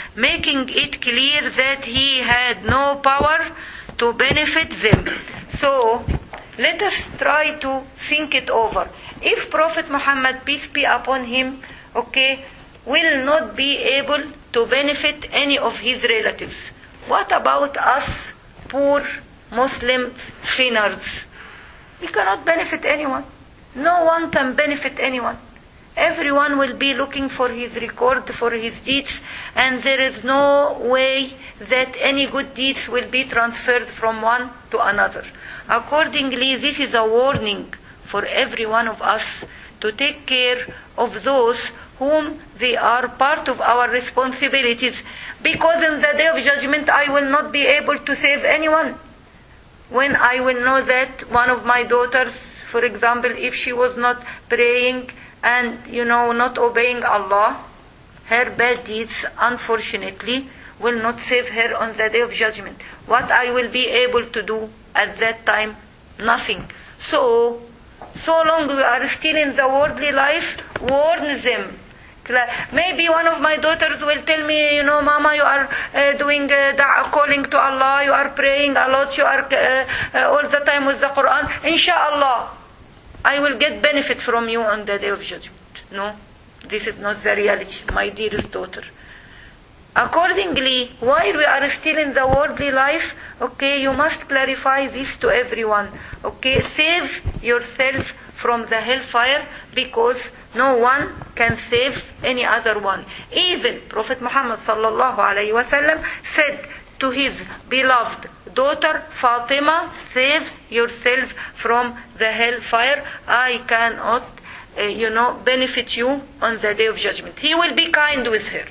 Speaker 1: making it clear that he had no power to benefit them. So, let us try to think it over. If Prophet Muhammad, peace be upon him, will not be able to benefit any of his relatives, what about us poor Muslim sinners? We cannot benefit anyone. No one can benefit anyone. Everyone will be looking for his record, for his deeds, and there is no way that any good deeds will be transferred from one to another. Accordingly, this is a warning for every one of us to take care of those whom they are part of our responsibilities, because in the day of judgment I will not be able to save anyone. When I will know that one of my daughters, for example, if she was not praying and, not obeying Allah, her bad deeds, unfortunately, will not save her on the day of judgment. What I will be able to do at that time? Nothing. So long we are still in the worldly life, warn them. Maybe one of my daughters will tell me, Mama, you are doing calling to Allah, you are praying a lot, you are all the time with the Quran. Inshallah, I will get benefit from you on the day of judgment. No, this is not the reality, my dearest daughter. Accordingly, while we are still in the worldly life, you must clarify this to everyone. Save yourself from the hellfire, because no one can save any other one. Even Prophet Muhammad sallallahu alaihi wasallam said to his beloved daughter Fatima, save yourself from the hellfire. I cannot, benefit you on the day of judgment. He will be kind with her.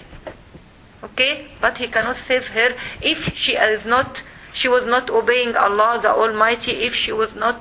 Speaker 1: But he cannot save her if she was not obeying Allah the Almighty, if she was not,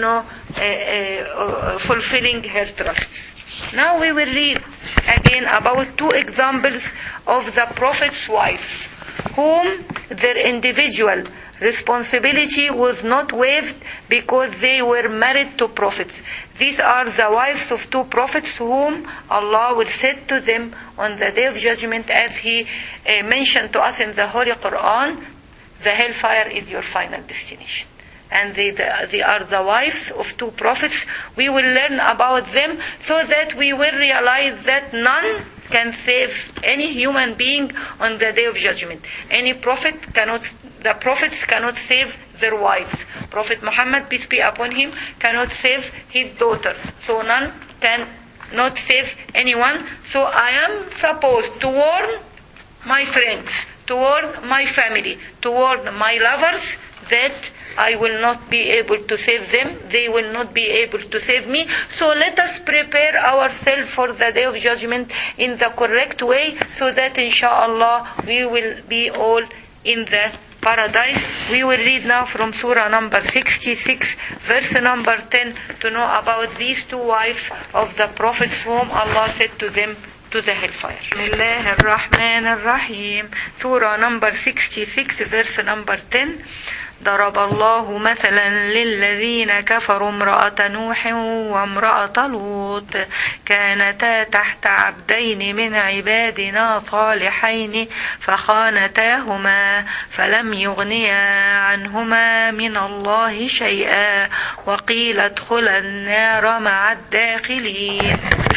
Speaker 1: fulfilling her trusts. Now we will read again about two examples of the Prophet's wives, whom their individual responsibility was not waived because they were married to prophets. These are the wives of two prophets whom Allah will say to them on the day of judgment, as He mentioned to us in the Holy Quran, the hellfire is your final destination. And they are the wives of two prophets. We will learn about them so that we will realize that none can save any human being on the day of judgment. The prophets cannot save their wives. Prophet Muhammad, peace be upon him, cannot save his daughter. So none can not save anyone. So I am supposed to warn my friends, to warn my family, to warn my lovers that I will not be able to save them. They will not be able to save me. So let us prepare ourselves for the day of judgment in the correct way, so that inshallah we will be all in the paradise. We will read now from Surah number 66, verse number 10, to know about these two wives of the prophets whom Allah said to them to the hellfire. Bismillah ar-Rahman ar-Rahim. Surah number 66, verse number 10. ضرب الله مثلا للذين كفروا امرأة نوح وامرأة لوط كانتا تحت عبدين من عبادنا صالحين فخانتاهما فلم يغنيا عنهما من الله شيئا وقيل ادخلا النار مع الداخلين.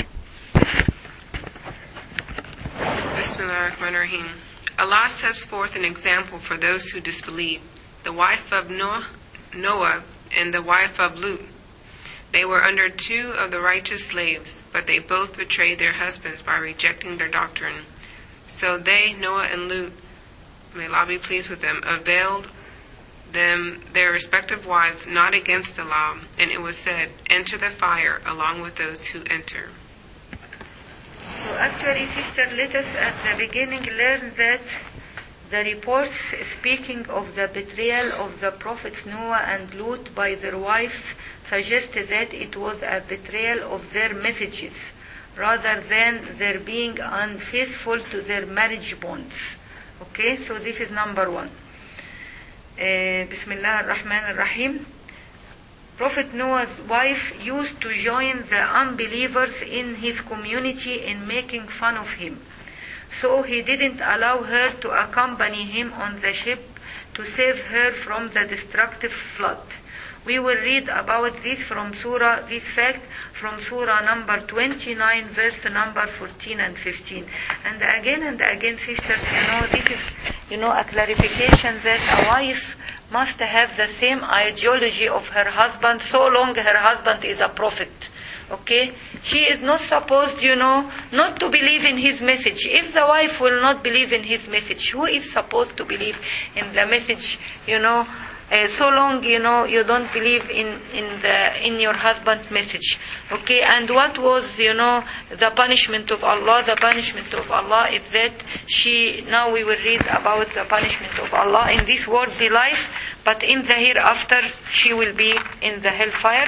Speaker 2: Bismillahirrahmanirrahim. Allah sets forth an example for those who disbelieve. The wife of Noah and the wife of Lut. They were under two of the righteous slaves, but they both betrayed their husbands by rejecting their doctrine. So they, Noah and Lut, may Allah be pleased with them, availed them their respective wives not against Allah, and it was said, enter the fire along with those who enter.
Speaker 1: So actually, sister, let us at the beginning learn that the reports speaking of the betrayal of the prophets Noah and Lut by their wives suggested that it was a betrayal of their messages rather than their being unfaithful to their marriage bonds. So this is number one. Bismillah ar-Rahman ar-Rahim. Prophet Noah's wife used to join the unbelievers in his community in making fun of him. so he didn't allow her to accompany him on the ship to save her from the destructive flood. We will read about this fact from Surah number 29, verse number 14 and 15. And again, sisters, this is, a clarification that a wife must have the same ideology of her husband so long her husband is a prophet. Okay? She is not supposed, not to believe in his message. If the wife will not believe in his message, who is supposed to believe in the message, so long, you don't believe in your husband's message. Okay? And what was, the punishment of Allah? The punishment of Allah is that now we will read about the punishment of Allah in this worldly life, but in the hereafter, she will be in the hellfire.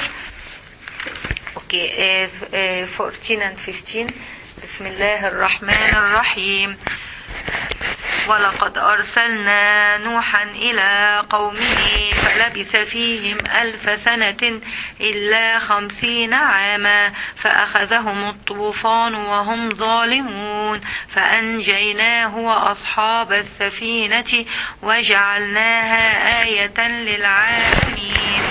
Speaker 1: Okay, 14 and 15. Bismillah ar-Rahman ar-Rahim. وَلَقَدْ أَرْسَلْنَا نُوحًا إِلَىٰ قَوْمِهِ فَلَبِثَ فِيهِمْ 1000 سَنَةٍ إِلَّا 50 عَامًا فَأَخَذَهُمُ الطُّوفَانُ وَهُمْ ظَالِمُونَ فَأَنْجَيْنَاهُ وَأَصْحَابَ السَّفِينَةِ وَجَعَلْنَاهَا آيَةً لِلْعَالَمِينَ.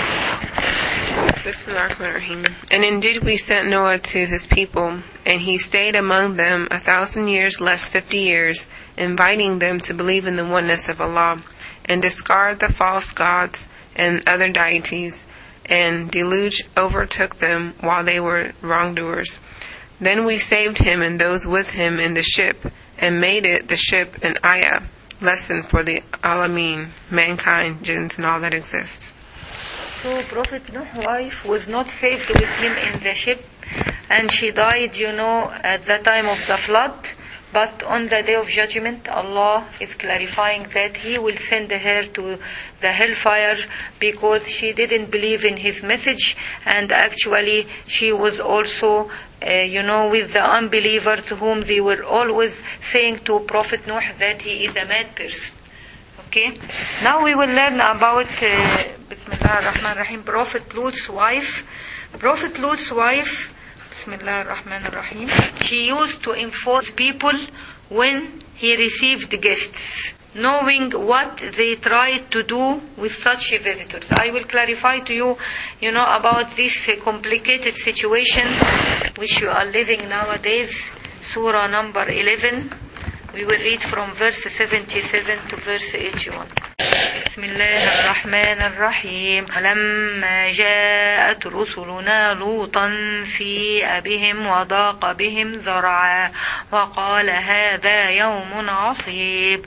Speaker 2: Bismillahirrahmanirrahim. And indeed we sent Noah to his people, and he stayed among them 1,000 years less 50 years, inviting them to believe in the oneness of Allah, and discard the false gods and other deities, and deluge overtook them while they were wrongdoers. Then we saved him and those with him in the ship, and made it, the ship, an ayah, lesson for the alameen, mankind, jinns, and all that exists.
Speaker 1: So Prophet Nuh's wife was not saved with him in the ship, and she died, at the time of the flood. But on the day of judgment, Allah is clarifying that He will send her to the hellfire because she didn't believe in His message, and actually she was also, with the unbelievers whom they were always saying to Prophet Nuh that he is a mad person. Okay? Now we will learn about Bismillah ar-Rahman ar-Rahim, Prophet Lut's wife. Prophet Lut's wife, Bismillah ar-Rahman ar-Rahim, she used to inform people when he received guests, knowing what they tried to do with such visitors. I will clarify to you, about this complicated situation which you are living nowadays. Surah number 11. We will read from verse 77 to verse 81. بسم الله الرحمن الرحيم فلما جاءت رسلنا لوطا سيء بهم وضاق بهم ذرعا وقال هذا يوم عصيب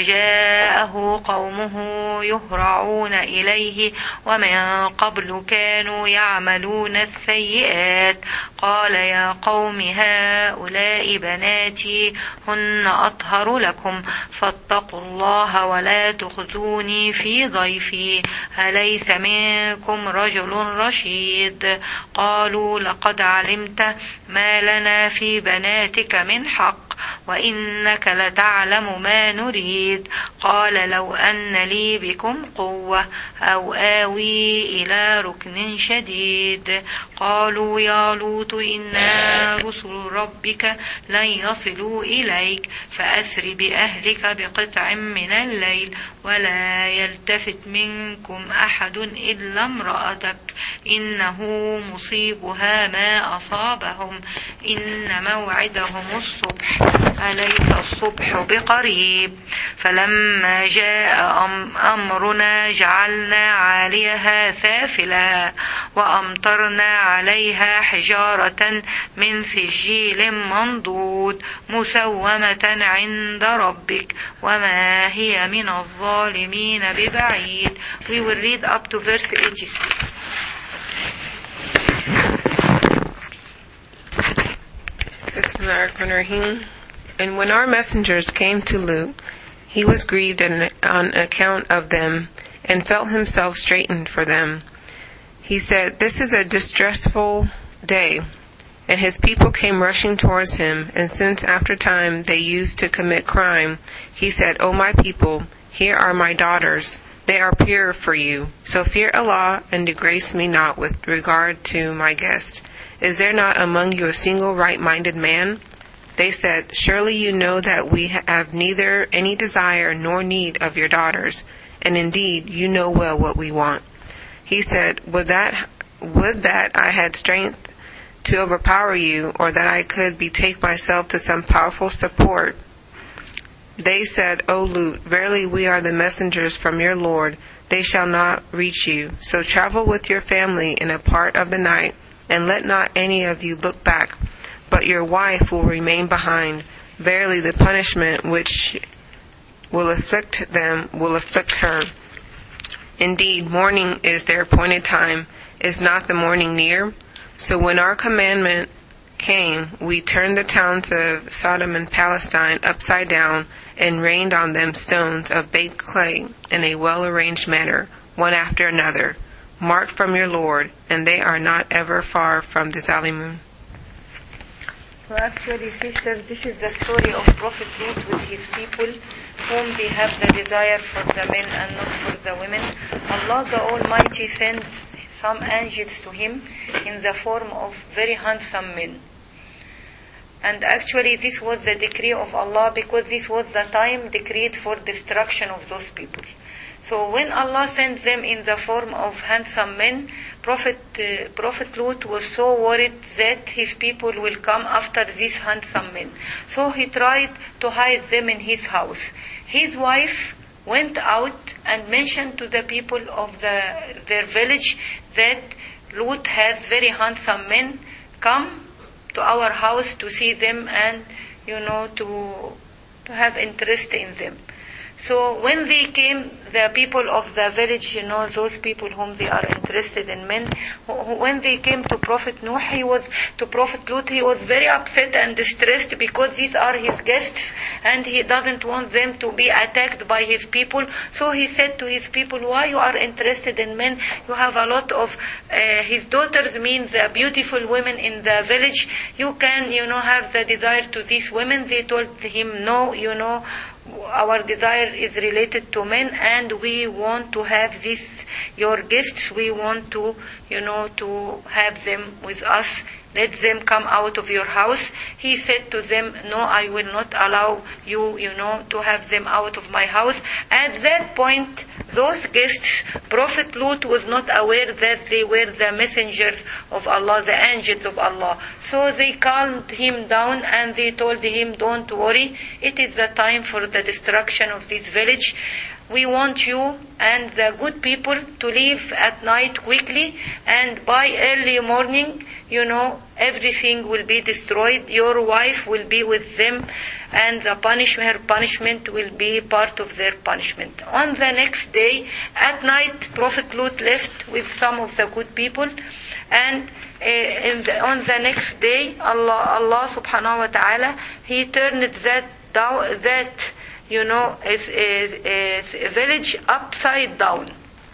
Speaker 1: وجاءه قومه يهرعون إليه ومن قبل كانوا يعملون السيئات قال يا قوم هؤلاء بناتي هن أطهر لكم فاتقوا الله ولا تخزوني في ضيفي أليس منكم رجل رشيد قالوا لقد علمت ما لنا في بناتك من حق وإنك لتعلم ما نريد قال لو أن لي بكم قوة أو آوي إلى ركن شديد قالوا يا لوط إنا رسل ربك لن يصلوا إليك فأسر بأهلك بقطع من الليل ولا يلتفت منكم أحد إلا امرأتك إنه مصيبها ما أصابهم إن موعدهم الصبح أليس الصبح بقريب فلما جاء أمرنا جعلنا عاليها سافلها وأمطرنا عليها حجارة من سجيل منضود مسومة عند ربك وما هي من الظالمين ببعيد. We will read up to verse 86.
Speaker 2: Bismillahirrahmanirrahim. And when our messengers came to Lut, he was grieved on account of them, and felt himself straitened for them. He said, "This is a distressful day." And his people came rushing towards him, and since after time they used to commit crime, he said, "O my people, here are my daughters. They are pure for you. So fear Allah, and disgrace me not with regard to my guest. Is there not among you a single right-minded man? They said, "Surely you know that we have neither any desire nor need of your daughters, and indeed you know well what we want." He said, Would that I had strength to overpower you, or that I could betake myself to some powerful support." They said, "O Lut, verily we are the messengers from your Lord. They shall not reach you. So travel with your family in a part of the night, and let not any of you look back, but your wife will remain behind. Verily the punishment which will afflict them will afflict her. Indeed, morning is their appointed time. Is not the morning near?" So when our commandment came, we turned the towns of Sodom and Palestine upside down, and rained on them stones of baked clay in a well-arranged manner, one after another, marked from your Lord, and they are not ever far from the Zalimun.
Speaker 1: So actually, sisters, this is the story of Prophet Lut with his people, whom they have the desire for the men and not for the women. Allah the Almighty sends some angels to him in the form of very handsome men. And actually this was the decree of Allah, because this was the time decreed for destruction of those people. So when Allah sent them in the form of handsome men, Prophet Lut was so worried that his people will come after these handsome men. So he tried to hide them in his house. His wife went out and mentioned to the people of their village that Lut has very handsome men. Come to our house to see them and, to have interest in them. So when they came, the people of the village, those people whom they are interested in men, when they came to Prophet Lut, he was very upset and distressed, because these are his guests and he doesn't want them to be attacked by his people. So he said to his people, "Why you are interested in men? You have a lot of his daughters, mean the beautiful women in the village. You can, have the desire to these women." They told him, "No, our desire is related to men, and we want to have your guests. We want to, to have them with us. Let them come out of your house." He said to them, "No, I will not allow you, to have them out of my house." At that point, those guests, Prophet Lut was not aware that they were the messengers of Allah, the angels of Allah. So they calmed him down and they told him, "Don't worry, it is the time for the destruction of this village. We want you and the good people to leave at night quickly, and by early morning, everything will be destroyed. Your wife will be with them, and her punishment will be part of their punishment." On the next day, at night, Prophet Lut left with some of the good people, and on the next day, Allah subhanahu wa ta'ala, He turned that a village upside down.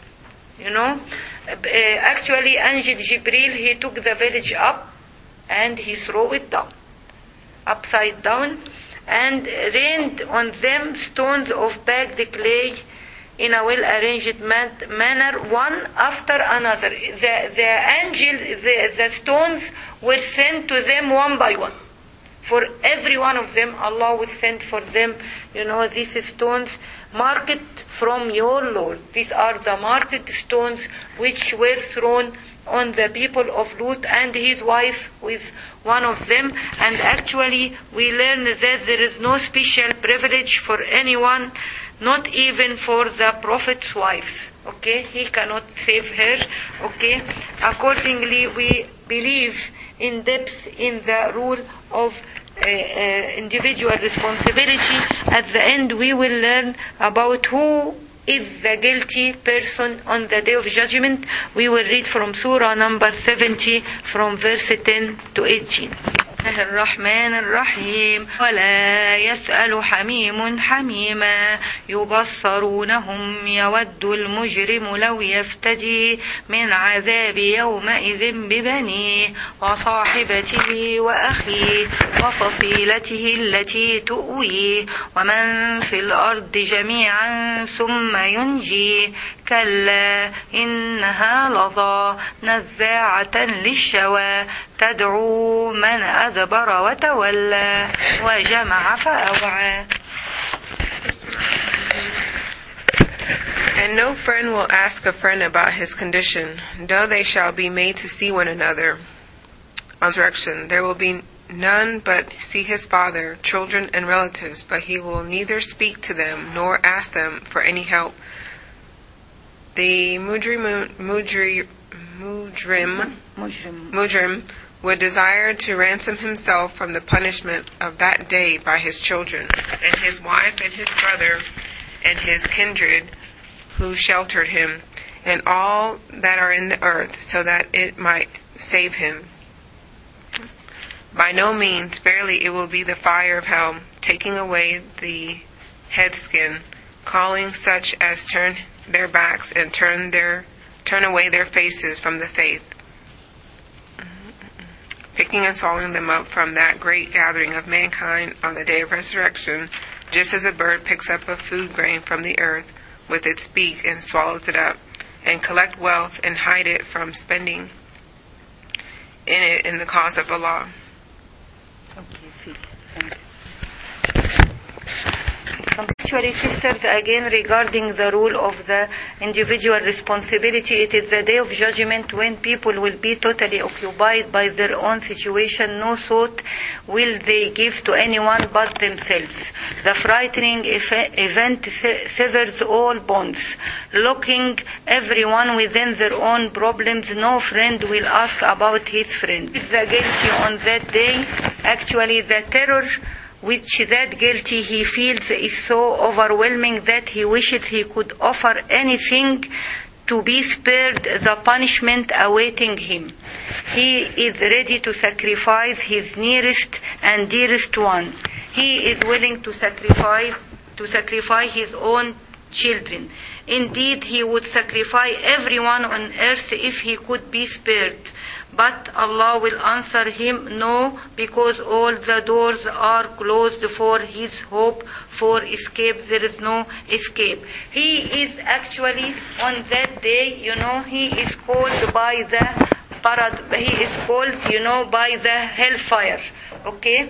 Speaker 1: Actually, Angel Jibril, he took the village up and he threw it down, upside down, and rained on them stones of baked clay in a well-arranged manner, one after another. The stones were sent to them one by one. For every one of them, Allah would send for them, these stones marked from your Lord. These are the marked stones which were thrown on the people of Lut and his wife with one of them. And actually, we learn that there is no special privilege for anyone, not even for the Prophet's wives. Okay, he cannot save her. Okay, accordingly, we believe in depth in the rule of individual responsibility. At the end, we will learn about who is the guilty person on the Day of Judgment. We will read from Surah number 70 from verse 10 to 18. الرحمن الرحيم ولا يسأل حميم حميما يبصرونهم يود المجرم لو يفتدي من عذاب يومئذ ببنيه وصاحبته وأخيه وفصيلته التي تؤويه ومن في الأرض جميعا ثم ينجيه كلا إنها لظى نزاعة للشوى تدعو من أدبر وتولى وجمع فأوعى.
Speaker 2: And no friend will ask a friend about his condition, though they shall be made to see one another. Resurrection. There will be none but see his father, children, and relatives, but he will neither speak to them nor ask them for any help. The mujrim would desire to ransom himself from the punishment of that day by his children, and his wife, and his brother, and his kindred, who sheltered him, and all that are in the earth, so that it might save him. By no means, verily, it will be the fire of hell, taking away the head skin, calling such as turn their backs and turn away their faces from the faith, picking and swallowing them up from that great gathering of mankind on the day of resurrection, just as a bird picks up a food grain from the earth with its beak and swallows it up, and collect wealth and hide it from spending in it in the cause of Allah.
Speaker 1: Actually, sisters, again regarding the rule of the individual responsibility, it is the day of judgment when people will be totally occupied by their own situation. No thought will they give to anyone but themselves. The frightening event severs all bonds, locking everyone within their own problems. No friend will ask about his friend. The guilty on that day, actually the terror which that guilty he feels is so overwhelming that he wishes he could offer anything to be spared the punishment awaiting him. He is ready to sacrifice his nearest and dearest one. He is willing to sacrifice his own children. Indeed, he would sacrifice everyone on earth if he could be spared. But Allah will answer him, no, because all the doors are closed for his hope for escape. There is no escape. He is actually on that day, he is called by the by the hellfire. Okay?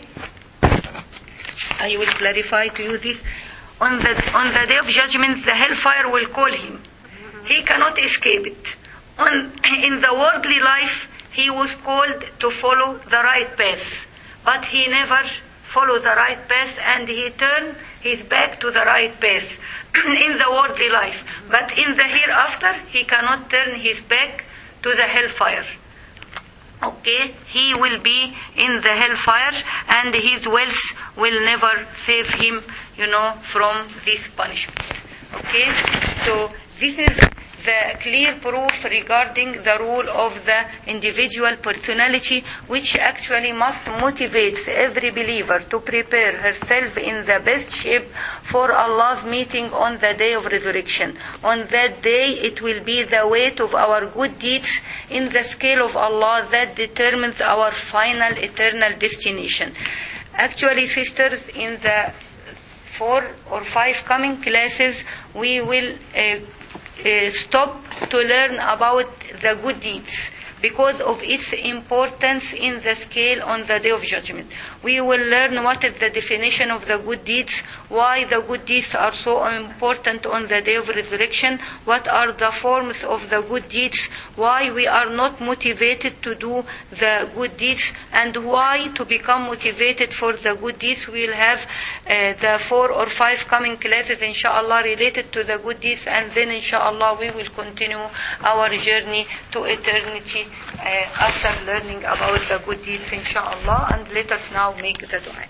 Speaker 1: I will clarify to you this. On the day of judgment, the hellfire will call him. He cannot escape it. In the worldly life, he was called to follow the right path, but he never followed the right path, and he turned his back to the right path in the worldly life. But in the hereafter, he cannot turn his back to the hellfire. Okay, he will be in the hellfire, and his wealth will never save him, from this punishment. Okay, so this is the clear proof regarding the rule of the individual personality, which actually must motivate every believer to prepare herself in the best shape for Allah's meeting on the day of resurrection. On that day, it will be the weight of our good deeds in the scale of Allah that determines our final eternal destination. Actually, sisters, in the 4 or 5 coming classes, we will stop to learn about the good deeds because of its importance in the scale on the day of judgment. We will learn what is the definition of the good deeds, why the good deeds are so important on the day of resurrection, what are the forms of the good deeds, why we are not motivated to do the good deeds, and why to become motivated for the good deeds. We will have the 4 or 5 coming classes, inshallah, related to the good deeds, and then inshallah we will continue our journey to eternity after learning about the good deeds, inshallah. And let us now make the dua.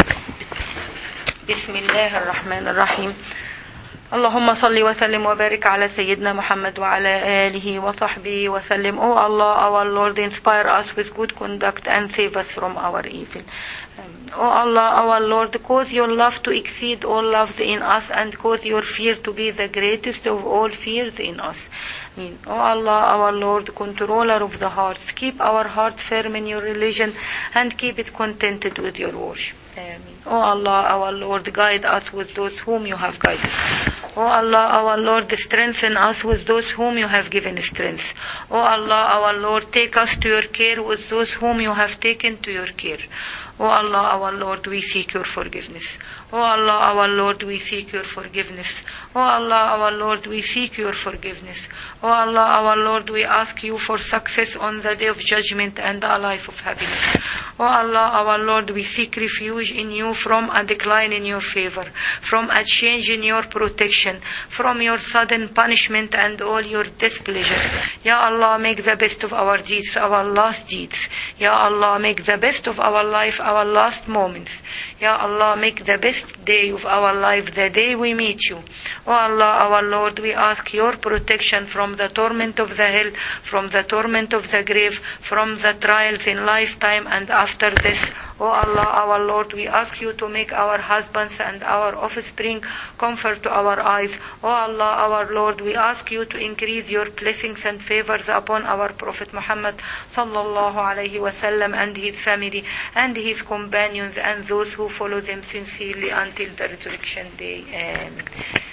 Speaker 1: Bismillah ar-Rahman ar-Rahim. اللهم صل وسلم وبارك على سيدنا محمد وعلى آله وصحبه وسلم. O Allah, our Lord, inspire us with good conduct and save us from our evil. O Allah, our Lord, cause your love to exceed all loves in us, and cause your fear to be the greatest of all fears in us. Amen. O Allah, our Lord, controller of the hearts, keep our heart firm in your religion and keep it contented with your worship. Amen. O Allah, our Lord, guide us with those whom you have guided. O Allah, our Lord, strengthen us with those whom you have given strength. O Allah, our Lord, take us to your care with those whom you have taken to your care. O Allah, our Lord, we seek your forgiveness. O Allah, our Lord, we seek your forgiveness. O Allah, our Lord, we seek your forgiveness. O Allah, our Lord, we ask you for success on the day of judgment and a life of happiness. O Allah, our Lord, we seek refuge in you from a decline in your favor, from a change in your protection, from your sudden punishment and all your displeasure. Ya Allah, make the best of our deeds our last deeds. Ya Allah, make the best of our life our last moments. Ya Allah, make the best day of our life the day we meet you. O Allah, our Lord, we ask your protection from the torment of the hell, from the torment of the grave, from the trials in lifetime and after this. O Allah, our Lord, we ask you to make our husbands and our offspring comfort to our eyes. O Allah, our Lord, we ask you to increase your blessings and favors upon our Prophet Muhammad sallallahu alaihi wasallam and his family and his companions and those who follow them sincerely until the resurrection day. Amen.